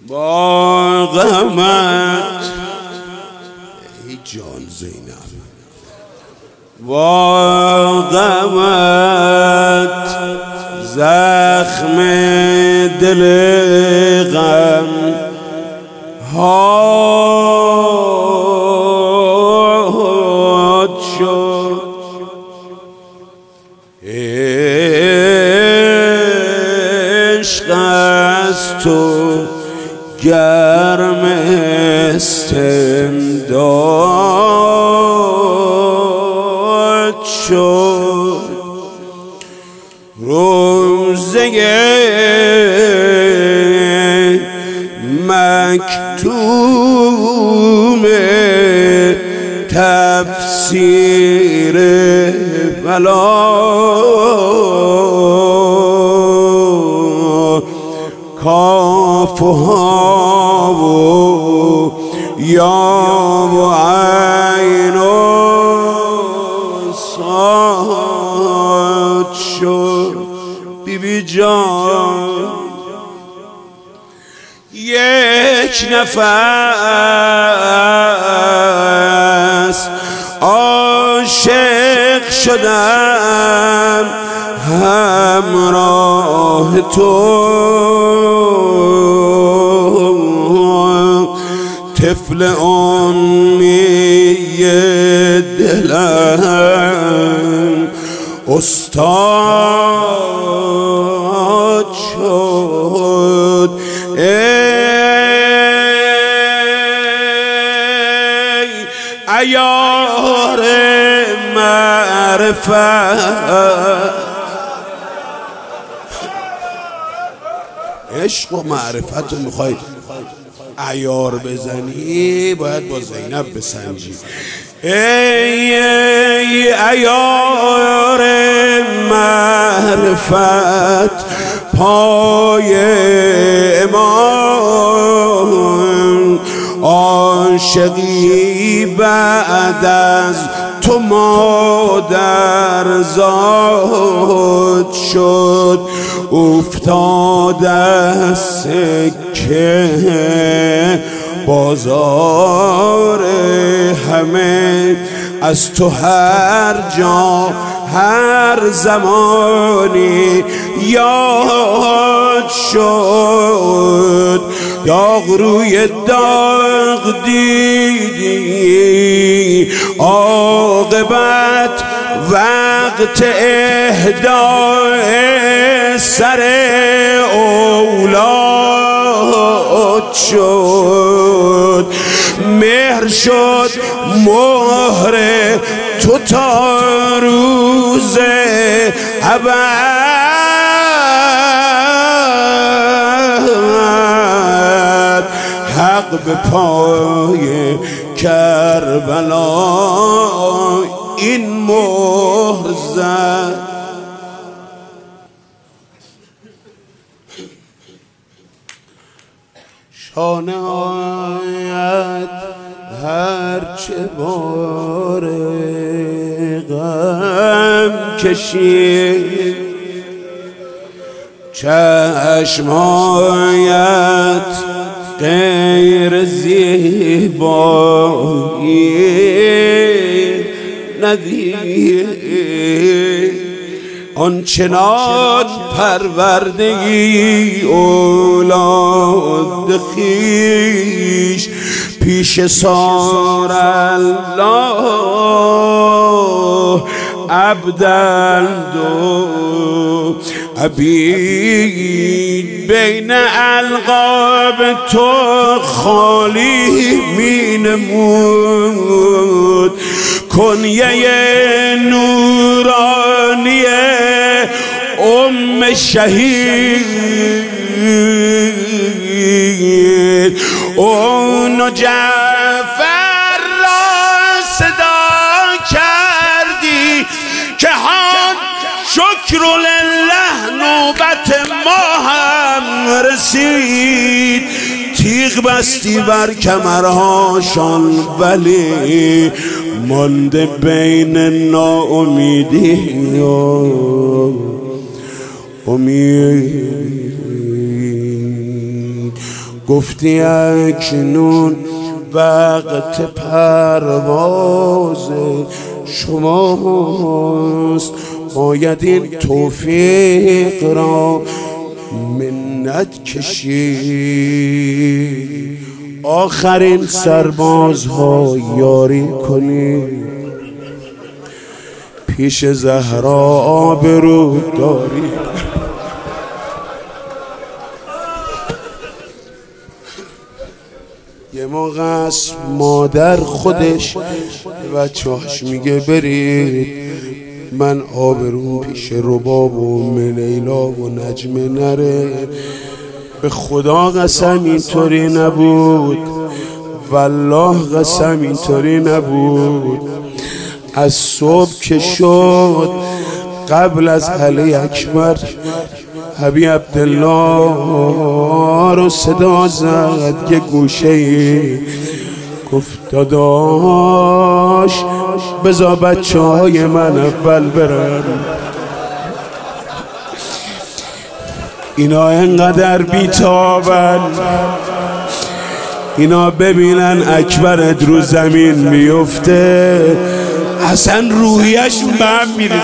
با غمت ای جان زینب، با غمت زخم دل غم هات شد. عشق از تو گرم استمداد شد. روزه مکتوم تفسیر بلا کاف و ها و یا و عین و صاد شد. بیبی جان یک نفس عاشق شدم همراه تو، طفل امی دلم استاد شد. ای عیار معرفت، عشق و معرفت رو میخوای عیار بزنی باید با زینب بسنجی. ای عیار معرفت پای امام، عاشقی بعد از تو مادر زاد شد. افتاد از سکه بازار همه، از تو هر جا هر زمانی یاد شد. داغ روی داغ دیدی، عاقبت وقت اهدای سر اولاد شد. مهر شد مهر تو تا روز ابد، حق به پای کربلا این مهر زد. شانه آید هرچه بار غم کشید، چشمایت غیر زیبایی ندید. آنچنان پروردگی اولاد خویش، پیش سار الله عبدند و عبید. بین القاب تو خالی می نمود، کنیه نورانی ام شهید. اون جعفر را صدا کردی که هان شکر لله نوبت ما هم رسید. تیغ بستی بر کمرهاشان ولی مانده بین ناامیدی و امید. گفتی اکنون وقت پرواز شماست، باید این توفیق را منت کشی، آخرین سربازها یاری کنی، پیش زهرا آبرو داری. یه موقع است مادر خودش بچه‌هاش میگه برید، من آبرو پیش رباب و لیلا و نجمه نره. به خدا قسم اینطوری نبود، والله قسم اینطوری نبود. از صبح که شد قبل از علی اکبر حبیب عبدالله رو صدا زد که گوشه‌ای، گفت داداش بذار بچه‌های من اول برن، اینا انقدر بیتابن، اینا ببینن اکبرت رو زمین میفته اصلا روحیشون به هم میریزه.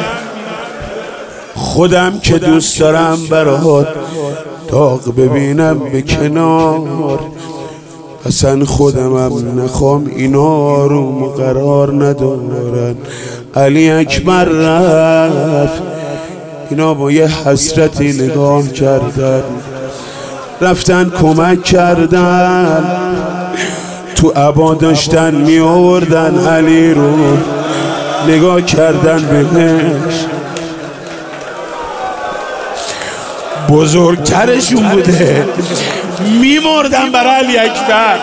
خودم که دوست دارم برات داغ ببینم به کنار، اصلا خودمم نخوام اینا رو قرار ندارن. علی اکبر رفت، اینا با یه حسرتی نگاه کردن، رفتن کمک کردن، تو عبا داشتن می آوردن علی رو، نگاه کردن بهش، بزرگترشون بوده، میمردن برای علی اکبر.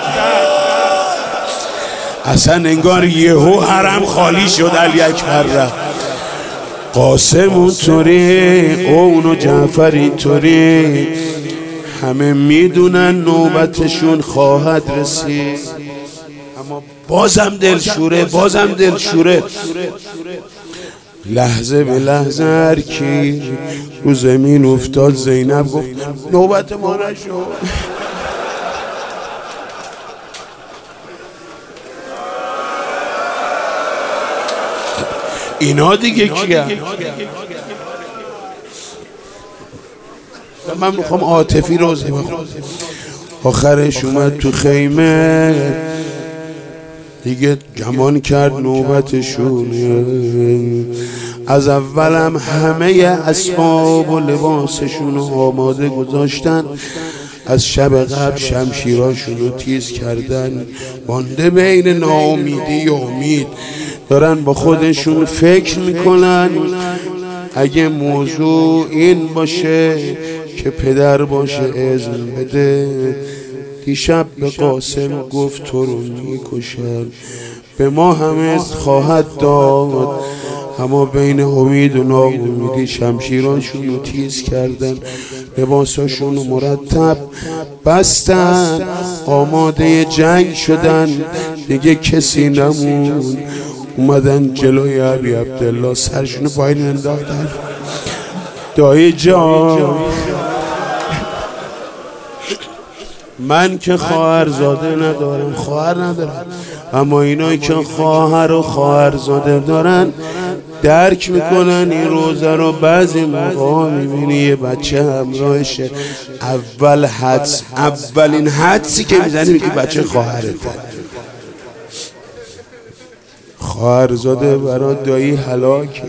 اصلا انگار یهو حرم خالی شد، علی اکبر رفت. قاسم اونطوری، اون و جعفر اینطوری، همه میدونن نوبتشون خواهد رسید، اما بازم دلشوره، بازم دلشوره. لحظه به لحظه هر کی رو زمین افتاد زینب گفت نوبت ما نشد. اینا دیگه کیه؟ من میخوام عاطفی روزه بخونم. آخرش اومد تو خیمه دیگه گمان کرد نوبتشونه. از اولم همه اسباب و لباسشون رو آماده گذاشتن، از شب قبل شمشیراشون رو تیز کردن، مانده بین ناامیدی و امید. دارن با خودشون فکر میکنن اگه موضوع این باشه که پدر باشه اذن بده. دیشب به قاسم گفت تو رو میکشن، به ما هم اذن خواهد داد، اما بین امید و ناامیدی شمشیراشون رو تیز کردن، لباساشون رو مرتب بستن، آماده جنگ شدن، دیگه کسی نمون. اومدن جلوی حبیب عبدالله سرشون رو پایین انداختن. دایی جان من که خواهرزاده ندارم، خواهر ندارم، اما اینایی که خواهر و خواهرزاده دارن درک میکنن این روزه رو. بعضی موقع میبینی یه بچه همراهشه، اولین حدسی که میزنی میگی بچه خواهرته. خواهرزاده برای دایی هلاکه،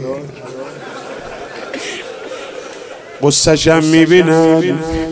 قصه‌ش هم میبینم،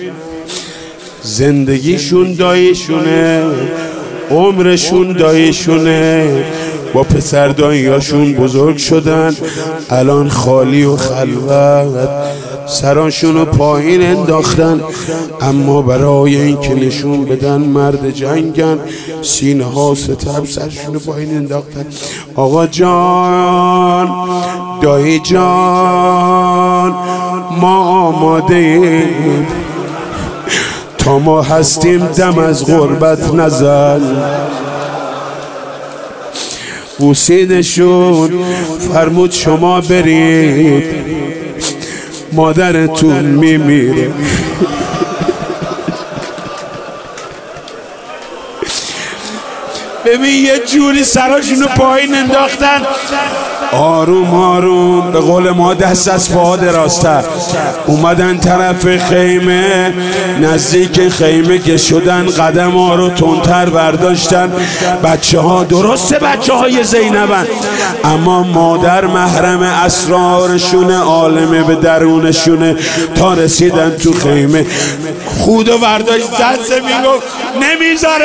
زندگیشون داییشونه، عمرشون داییشونه، با پسر داییاشون بزرگ شدن، الان خالی و خلوت، سراشونو پایین انداختن، اما برای این که نشون بدن مرد جنگن، سینه ها ستم سرشونو پایین انداختن. آقا جان، دایی جان، ما آماده ایم، تا ما هستیم دم از غربت نزن. بوسیدشون، فرمود شما برید، مادرتون میمیره. ببین یه جوری سراشونو پایین انداختن، آروم آروم به قول ما دست از پا درازتر اومدن طرف خیمه. نزدیک خیمه که شدن قدم ها رو تندتر برداشتن. بچه ها درسته بچه های زینبن، اما مادر محرم اسرارشونه، عالمه به درونشونه. تا رسیدن تو خیمه خودو برداشت دست میگفت نمیذاره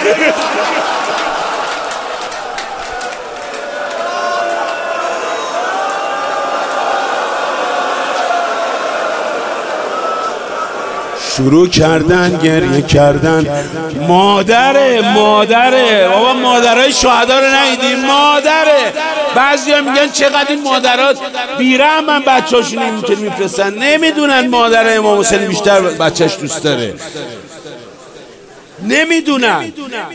شروع کردن گریه کردن. مادره بابا، مادرای شهدا رو ندیدیم؟ مادره. بعضیا میگن چقدر این مادرات بیرحمن، بچه‌هاشون اینطور میفرستن. نمیدونن مادر امام حسین بیشتر بچه‌ش دوست داره، نمیدونن،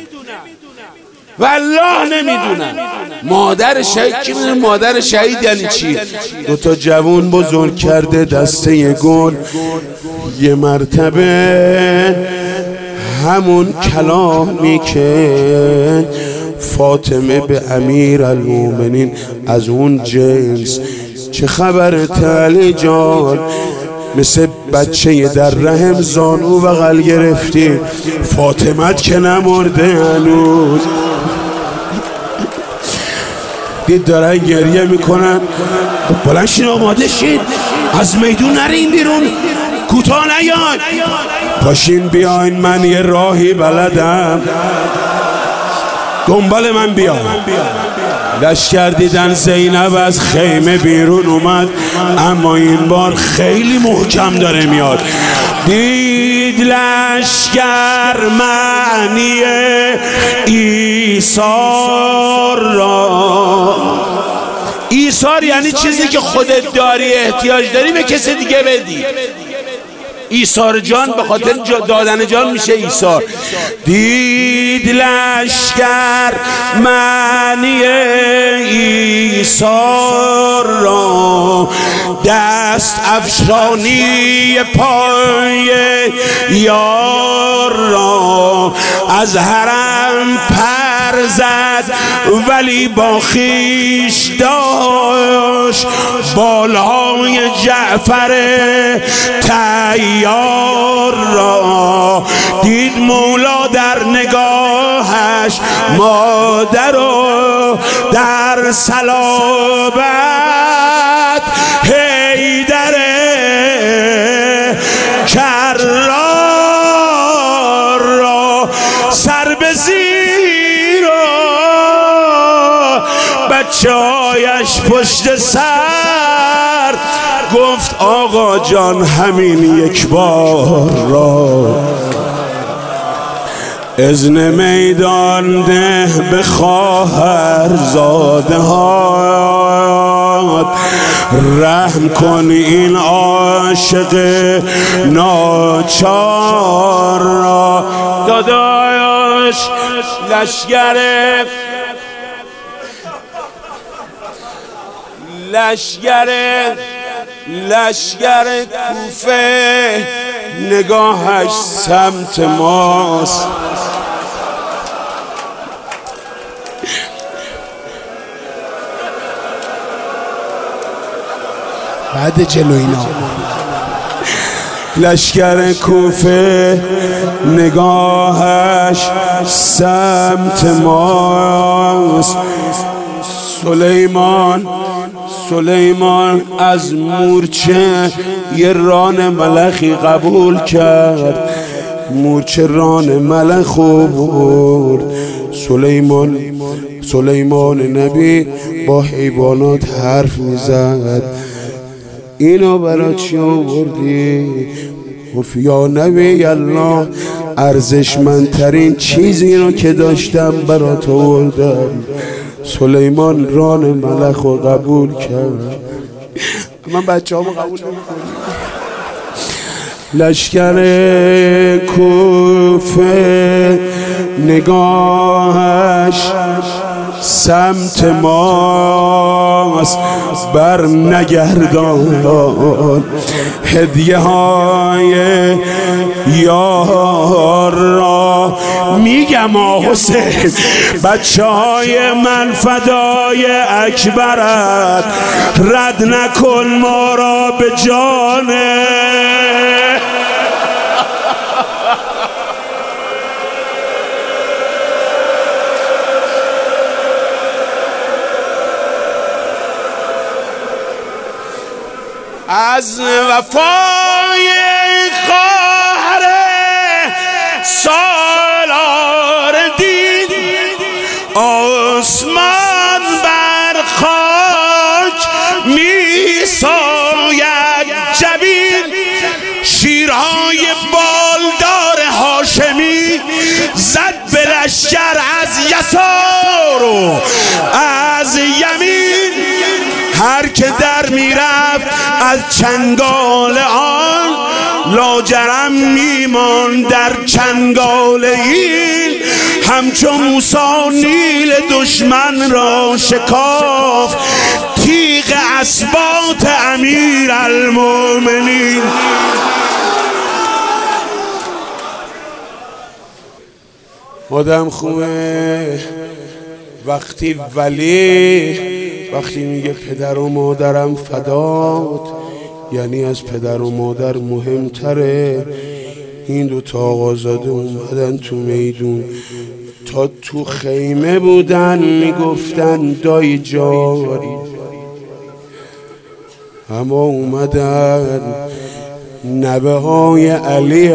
والله نمیدونن. مادر شهید کی میدونه مادر شهید یعنی چی؟ دوتا جوون بزرگ کرده دسته گل، یه مرتبه همون کلامی که فاطمه به امیرالمومنین از اون جنس چه خبرت علی جان؟ مثل بچه در رحم زانو بغل گرفتی، فاطمت که نمرده هنوز. دید دارن گریه میکنن. بلند شین آماده شید، از میدون نرین بیرون، کوتاه نیاین، پاشین بیاین، من یه راهی بلدم، دنبال من بیاین. لشکر دیدن زینب از خیمه بیرون اومد، اما این بار خیلی محکم داره میاد. دید لشکر معنی ایثار را. ایثار یعنی چیزی که خودت داری احتیاج داری به کسی دیگه بدی. ایثار جان به خاطر دادن جان میشه ایثار. دید لشکر معنی ایثار را، دست افشانی پای یار را. از حرم پر زد ولی با خویش داشت، بالهای جعفر تیار را. دید مولا در نگاهش مادر و در صلابت حیدر کرار را. سر به زیر و بچه‌هایش پشت سر، گفت آقا جان همین یک بار را. اذن میدان ده به خواهرزاده ها، رحم کن این عاشق ناچار را. داداش لشگر کوفه نگاهش سمت ماست. بعد جلو اینا لشگر کوفه نگاهش سمت ماست. سلیمان از مورچه یه ران ملخی قبول کرد، مورچه ران ملخ برد. سلیمان نبی با حیوانات حرف میزد. اینو برای چی آوردی؟ گفت یا نبی الله، ارزشمندترین چیزی رو که داشتم برات آوردم. سلیمان ران ملخ رو قبول کرد. من بچه همو قبول نمی‌کنم. لشکر کوفه نگاهش سمت ماست، بر نگردان هدیه های یار را. میگم حسین بچه های من فدای اکبرت، رد نکن ما را به جانه. از وفای خواهر سالار دین آسمان بر خاک می ساید جبین، شیرهای بالدار هاشمی زد به لشکر از یسار و از یمین، هر که در میرفت از چنگال آن لاجرم میمان در چنگال این، همچو موسی نیل دشمن را شکاف تیغ اسباط امیر المؤمنین. آدم خوبه وقتی وقتی میگه پدر و مادرم فدات، یعنی از پدر و مادر مهمتره. این دوتا آقازاده اومدن تو میدون، تا تو خیمه بودن میگفتن دایی جاری، اما اومدن نبه های علی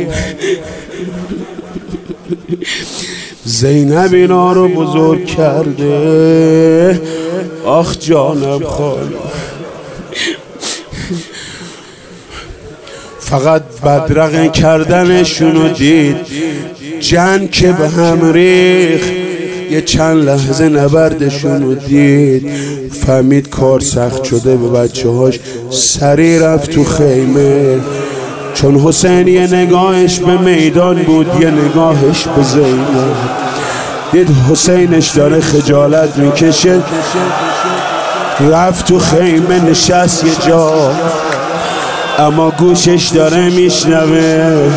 زینب اینا رو بزرگ کرده. آخ جانم خال، فقط بدرقه کردنشونو دید، جنگ که به هم ریخ، یه چند لحظه نبردشونو دید، فهمید کار سخت شده به بچه هاش، سریع رفت تو خیمه. چون حسین یه نگاهش به میدان بود، یه نگاهش به زینب، دید حسینش داره خجالت میکشه، رفت تو خیمه نشست یه جا، اما گوشش داره میشنوه.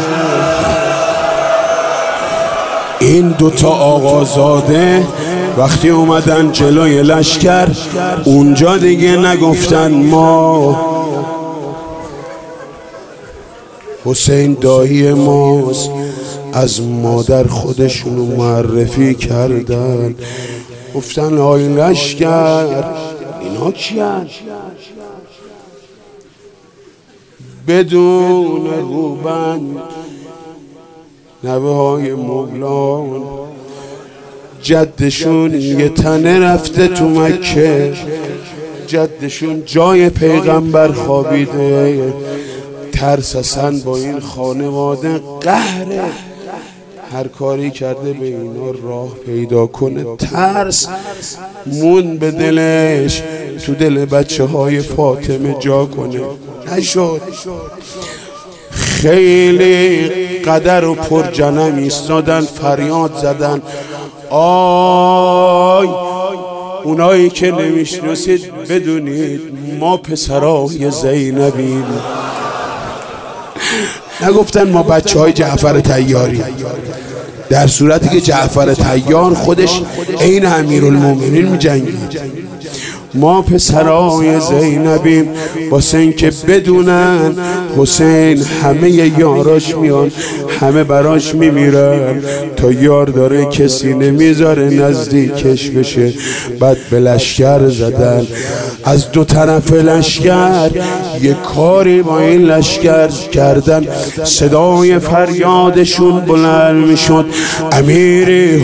این دوتا آقازاده وقتی اومدن جلوی لشکر، اونجا دیگه نگفتن ما حسین دایی ماست، از مادر خودشونو معرفی کردن، گفتن آی لشکر اینا کیان؟ بدون روبند نوه های مغلان، جدشون یه تنه رفته تو مکه، جدشون جای پیغمبر خوابیده، ترسسن با این خانواده قهره، هر کاری کرده به اینا راه پیدا کنه، ترس مون به دلش، تو دل بچه های فاطمه جا کنه، نشد. خیلی قدر و پر جنم ایستادن، فریاد زدن آی اونایی که نمیشناسید بدونید ما پسرای زینبیم. نگفتن ما بچه های جعفر طیاری، در صورتی که جعفر طیار خودش عین امیرالمومنین می جنگید. ما پسرای زینبیم، واسه این که بدونن حسین همه یاراش میان، همه براش میمیرن، تا یار داره کسی نمیذاره نزدیکش بشه. بعد به لشکر زدن، از دو طرف لشکر یه کاری با این لشکر کردن، صدای فریادشون بلند میشد امیری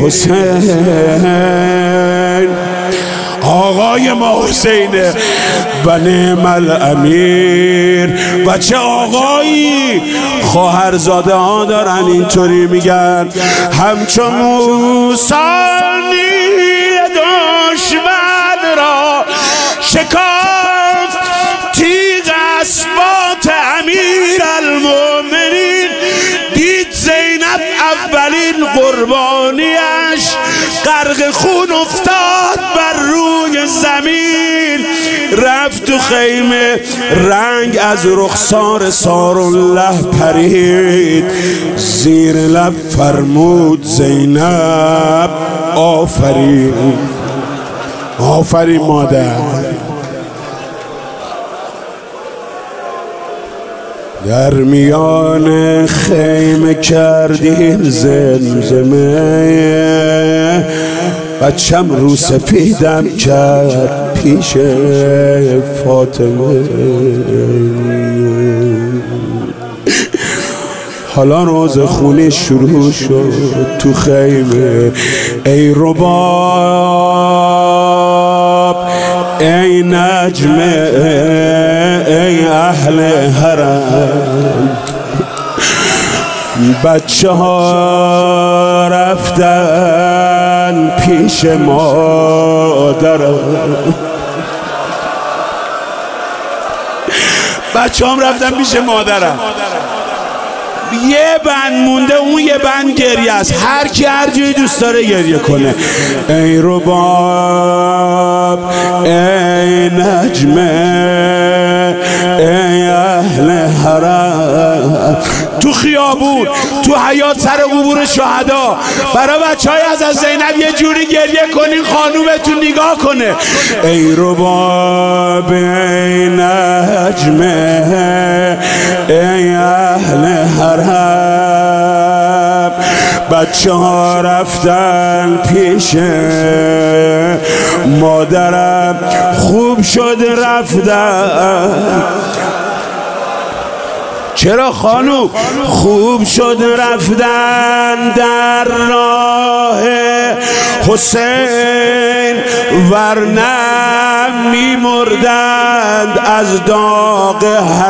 حسین، آقای ما حسینه و نعم الامیر. و چه آقایی خواهرزاده ها دارن اینطوری میگن، همچون موسی نیل دشمن را شکافت تیغ اسباط امیر المؤمنین. دید زینب اولین قربانیش غرق خون افتاد بر روی زمین، رفت تو خیمه رنگ از رخسار سارالله پرید، زیر لب فرمود زینب آفرین. آفرین مادر. در میان خیمه کردین زمزمه، بچم رو سفیدم کرد پیش فاطمه. حالا روز خونی شروع شد تو خیمه. ای رباب، ای نجمه، ای اهل حرم، بچه ها رفتن پیش مادرم. بچه هم رفتن پیش مادرم. یه بند مونده، اون یه بند گریه است. هر کی هر جایی دوست داره گریه کنه. ای رباب، ای نجمه، ای اهل حرم، تو خیابون، تو حیاط، سر قبور شهدا، برای بچهای از زینب یه جوری گریه کنین خانومتون نگاه کنه. ای رباب، ای نجمه، ای اهل حرم، بچه ها رفتن پیش مادرم، خوب شد رفتن. چرا خانوم؟ خوب شد رفتن در راه حسین، ورنه می‌مردند از داغ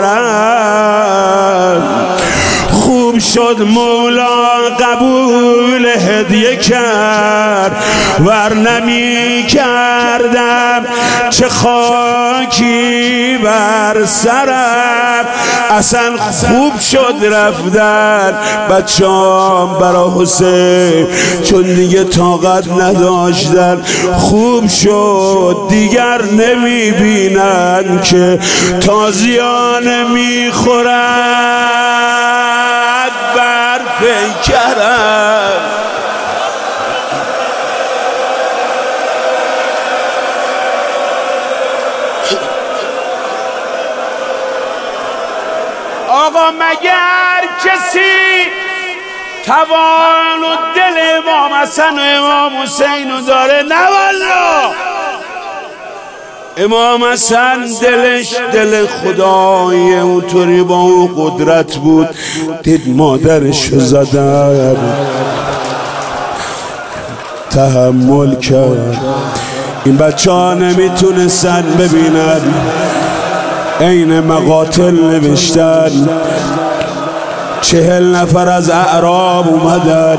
حرم. خوب شد مولا قبول هدیه کرد، ورنه می کردم چه خاکی بر سرم. اصلا خوب شد رفتن بچه‌ام برا حسین، چون دیگه طاقت نداشتن. خوب شد دیگر نمی بینن که تازیانه می خورد بر پیکرم. آقا مگر کسی توان و دل امام حسن و امام حسین رو داره؟ نه والله. امام حسن دلش دل خدای اونطوری با اون قدرت بود، دید مادرش رو زدن، تحمل کرد. این بچه ها نمیتونستن ببینن، عین مقاتل نوشتن. 40 نفر از اعراب اومدن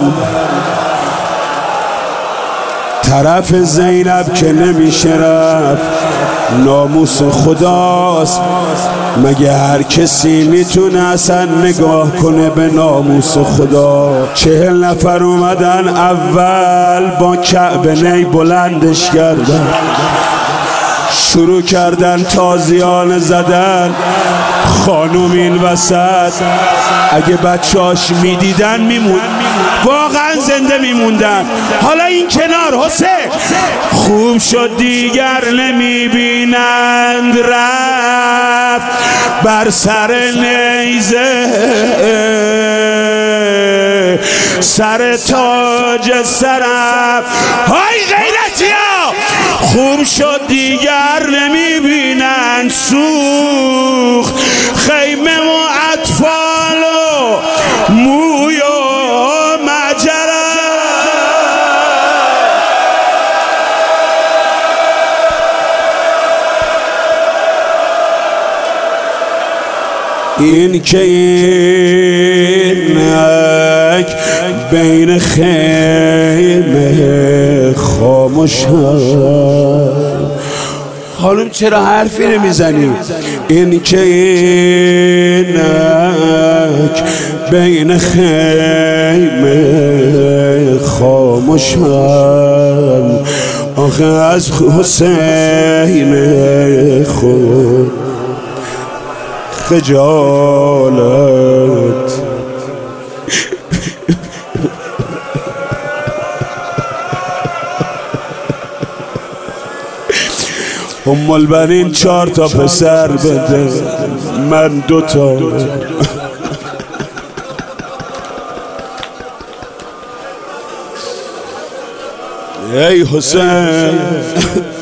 طرف زینب که نمیشه رفت. ناموس خداست، مگه هر کسی میتونه اصلا نگاه کنه به ناموس خدا؟ 40 نفر اومدن، اول با کعبه نی بلندش کردن، شروع کردن تازیانه زدن. خانوم این وسط اگه بچه‌اش میدیدن میموند، واقعا زنده میموندن. حالا این کنار حسین خوب شد دیگر نمیبینند، رفت بر سر نیزه سر تاج سرم. های غیرتیا، خوب شد دیگر نمیبینند، سوخ خیمه و اطفال و موی و مجرم. این که اینک بین خیمه خاموش خانم چرا حرفی نمیزنی؟ این که اینک بین خیمه خاموشم، آخه از حسین خود خجالت ام البنین 4 تا پسر بده من 2 تا. ای حسین